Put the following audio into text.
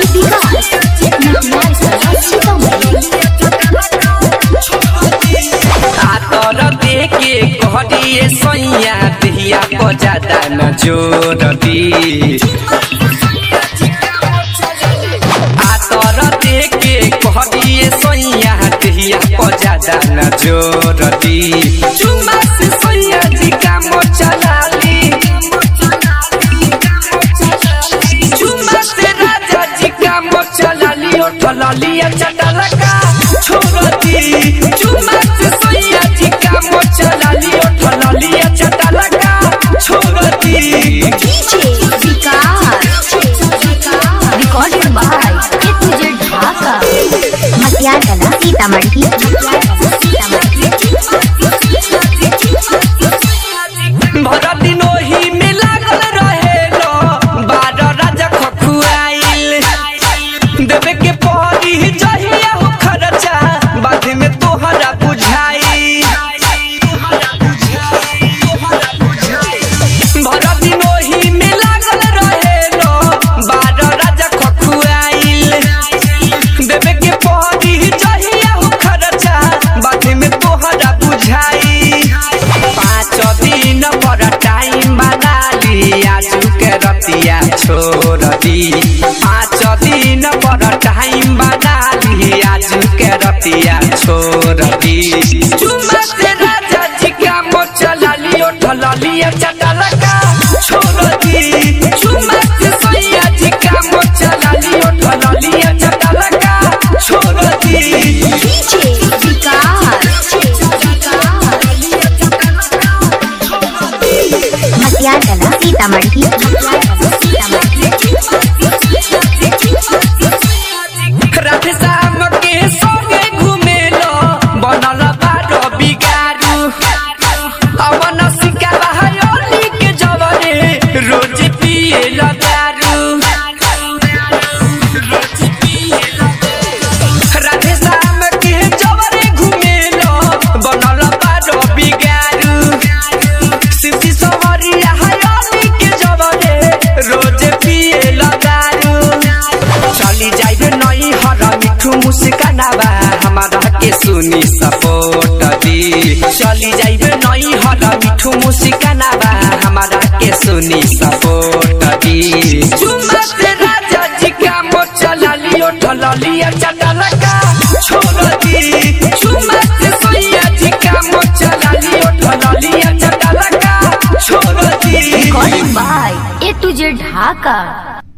कहरिए सैया दिया को ज्यादा न जोर दी आतर देके कहरिए सैया दिया को ज्यादा न जोर दी चुमा से सैया जी काम चलाली चुमा से राजा जी काम चलाली उठलाली चटला का छोड़ दी चुमा से सैया जी काम चलाली उठलाली चटला का छोड़ दी रिकॉर्डेड बाय तुझे ढाका मतियागला सीतामढ़ी भरा दिन ओही में लागल रहेलो 12 राजा खखुआइल देवे के पड़ी जहिया हो खर्चा बाद में तोहरा बुझाई भरा दिन ओही में लागल रहेलो 12 राजा खखुआइल देवे के पड़ी जहिया हो खर्चा बाद में तोहरा बुझाई 5 दिन पर टाइम बना ली आजू के रतिया छोड़ दी 5 दिन पर टाइम बना ली आजू के रतिया छोड़ दी चुमा से राजा जी काम चलाली उठलाली चटला का छोड़ दी चुमा से सैया जी काम चलाली उठलाली चटला का छोड़ दी मतियागला सीतामढ़ी राधे श्याम के संगे घूमेलो बनल बारो बिगारू अवन सिकावा हयोली के जवरे रोज पिए दारू राधे श्याम के जवरे घूमेलो बनल बारो बिगारू सिद्धि सवरिया हयोली के जवरे रोज पिए दारू चली जाइबे नई हर मिठू मुस्कानावा हमारा के सुनी सपोर्ट दी चली जाइबे नई हर मिठू मुस्कानावा हमारा के सुनी सपोर्ट दी चुमा से राजा जी काम चलाली उठलाली चटला का छोड़ दी चुमा से सैया जी काम चलाली उठलाली चटला का छोड़ दी रिकॉर्डेड बाय तुझे ढाका।